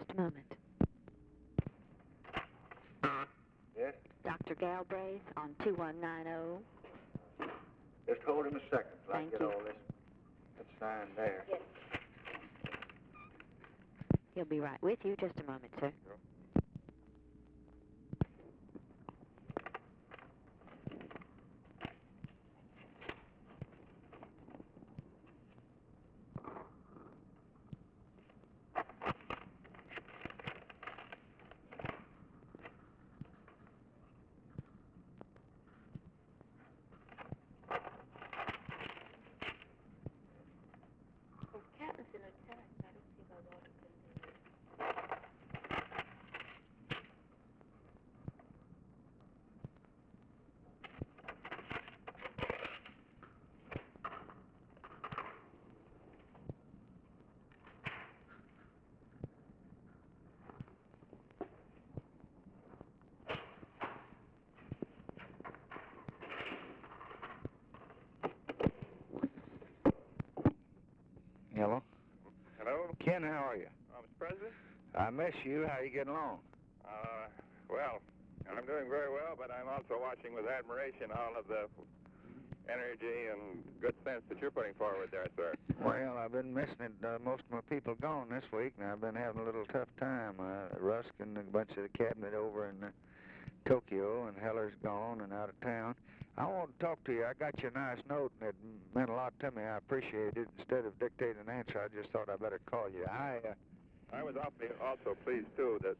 Just a moment. Yes? Dr. Galbraith on 2190. Just hold him a second till I Thank get you. all this signed there. Yes. He'll be right with you. Just a moment, sir. Sure. If Captain's in attack, I don't see why Walter couldn't do it. Hello? Hello? Ken, how are you? Mr. President? I miss you. How you getting along? Well, I'm doing very well, but I'm also watching with admiration all of the energy and good sense that you're putting forward there, sir. Well, I've been missing it. Most of my people gone this week, and I've been having a little tough time. Rusk and a bunch of the cabinet over in Tokyo, and Heller's gone and out of town. I want to talk to you. I got you a nice note, and it meant a lot to me. I appreciate it. Instead of dictating an answer, I just thought I'd better call you. I was also pleased, too, that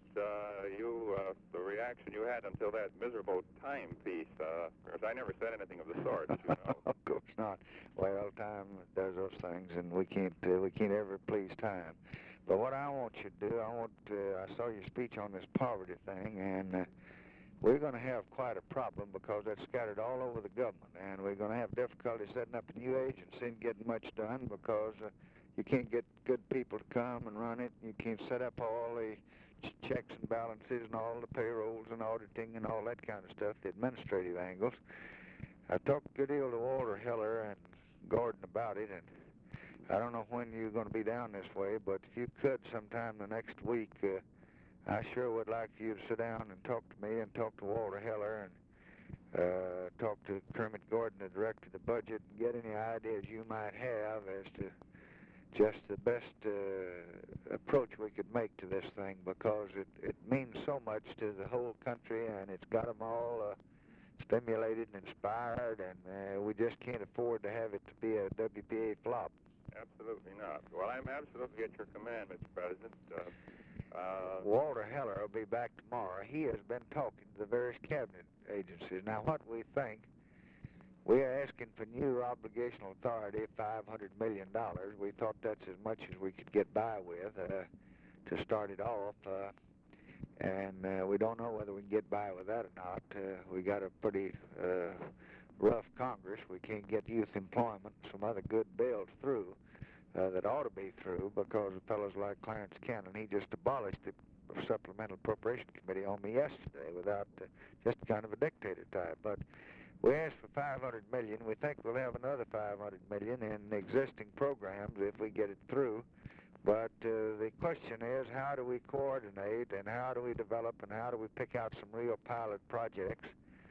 the reaction you had until that miserable timepiece. Because I never said anything of the sort, as you know. Of course not. Well, time does those things, and we can't ever please time. But what I want you to do, I saw your speech on this poverty thing, and we're going to have quite a problem because that's scattered all over the government, and we're going to have difficulty setting up a new agency and getting much done because you can't get good people to come and run it. You can't set up all the checks and balances and all the payrolls and auditing and all that kind of stuff, the administrative angles. I talked a good deal to Walter Heller and Gordon about it, and I don't know when you're going to be down this way, but if you could sometime the next week, I sure would like for you to sit down and talk to me and talk to Walter Heller and talk to Kermit Gordon, the director of the budget, and get any ideas you might have as to just the best approach we could make to this thing, because it means so much to the whole country, and it's got them all stimulated and inspired, and we just can't afford to have it to be a WPA flop. Absolutely not. Well, I'm absolutely at your command, Mr. President. Walter Heller will be back tomorrow. He has been talking to the various cabinet agencies. Now, what we think, we are asking for new obligational authority of $500 million. We thought that's as much as we could get by with to start it off. And we don't know whether we can get by with that or not. We got a pretty rough Congress. We can't get youth employment and some other good bills through that ought to be through, because of fellows like Clarence Cannon, he just abolished the Supplemental Appropriation Committee on me yesterday without just kind of a dictator type. But we asked for $500 million. We think we'll have another $500 million in existing programs if we get it through. But the question is, how do we coordinate, and how do we develop, and how do we pick out some real pilot projects?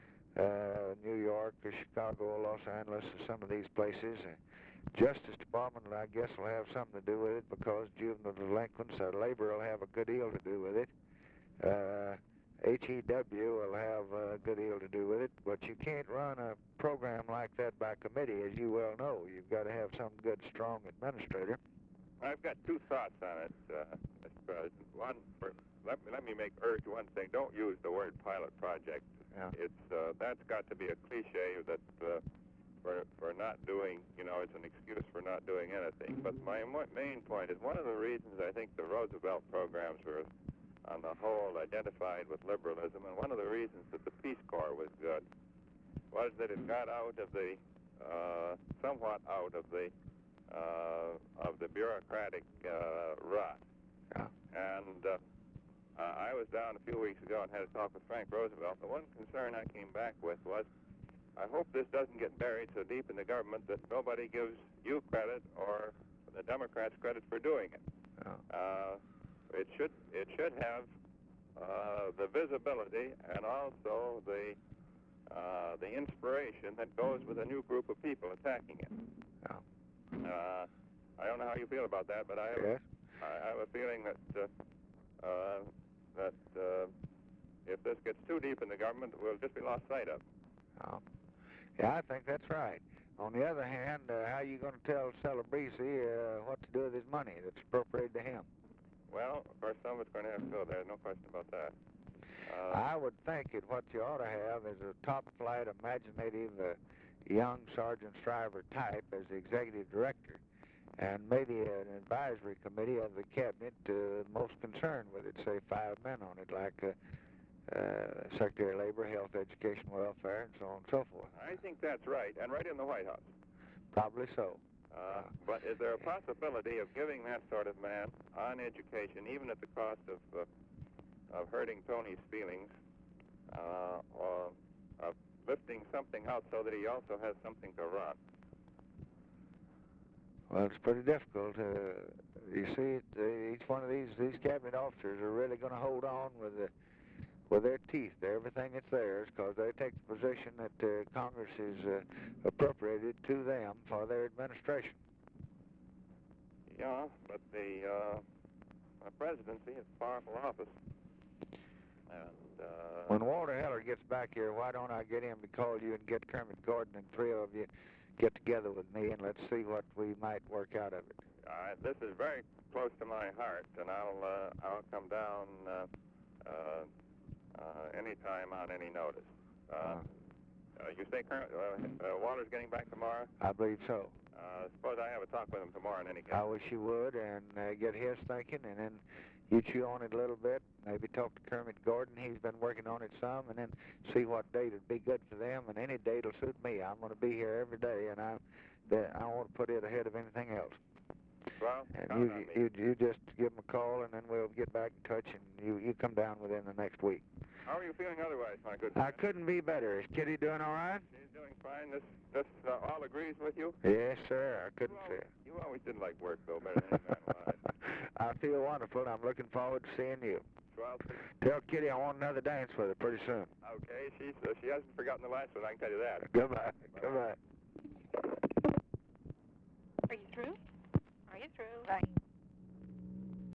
New York or Chicago or Los Angeles or some of these places. Justice Department, I guess, will have something to do with it, because juvenile delinquents, labor will have a good deal to do with it. HEW will have a good deal to do with it, but you can't run a program like that by committee, as you well know. You've got to have some good, strong administrator. I've got two thoughts on it, Mr. President. One, let me urge one thing. Don't use the word pilot project. Yeah. That's got to be a cliche that for not doing, it's an excuse for not doing anything. But my main point is, one of the reasons I think the Roosevelt programs were, on the whole, identified with liberalism, and one of the reasons that the Peace Corps was good, was that it got out of the, somewhat out of the bureaucratic rut. Yeah. And I was down a few weeks ago and had a talk with Frank Roosevelt. The one concern I came back with was, I hope this doesn't get buried so deep in the government that nobody gives you credit or the Democrats credit for doing it. Yeah. it should have the visibility and also the inspiration that goes with a new group of people attacking it. Oh. I don't know how you feel about that, but I have, Yes. I have a feeling that if this gets too deep in the government, we'll just be lost sight of. Oh. Yeah, I think that's right. On the other hand, how are you going to tell Celebrezzi what to do with his money that's appropriated to him? Well, of course, some of it's going to have to go there. No question about that. I would think that what you ought to have is a top-flight, imaginative, young Sergeant Shriver type as the executive director, and maybe an advisory committee of the cabinet most concerned with it, say 5 men on it, like Secretary of Labor, Health, Education, Welfare, and so on and so forth. I think that's right, and right in the White House. Probably so. But is there a possibility of giving that sort of man on education, even at the cost of hurting Tony's feelings, or of lifting something out so that he also has something to run? Well, it's pretty difficult. You see, each one of these cabinet officers are really going to hold on with their teeth to everything that's theirs, because they take the position that Congress is appropriated to them for their administration. Yeah, but the presidency is a powerful office. And when Walter Heller gets back here, why don't I get him to call you and get Kermit Gordon and 3 of you get together with me, and let's see what we might work out of it. This is very close to my heart, and I'll come down any time on any notice. You say Walter's getting back tomorrow? I believe so. Suppose I have a talk with him tomorrow in any case. I wish you would, and get his thinking, and then you chew on it a little bit, maybe talk to Kermit Gordon. He's been working on it some, and then see what date would be good for them, and any date will suit me. I'm going to be here every day, and I want to put it ahead of anything else. Well, and you just give him a call, and then we'll get back in touch, and you come down within the next week. How are you feeling otherwise, my good friend? I couldn't be better. Is Kitty doing all right? She's doing fine. This all agrees with you? Yes, sir. I couldn't say it. You always did like work, though, better than any man alive. I feel wonderful, and I'm looking forward to seeing you. Well, tell Kitty I want another dance with her pretty soon. Okay, she hasn't forgotten the last one, I can tell you that. Goodbye. Goodbye. Are you through? Are you through?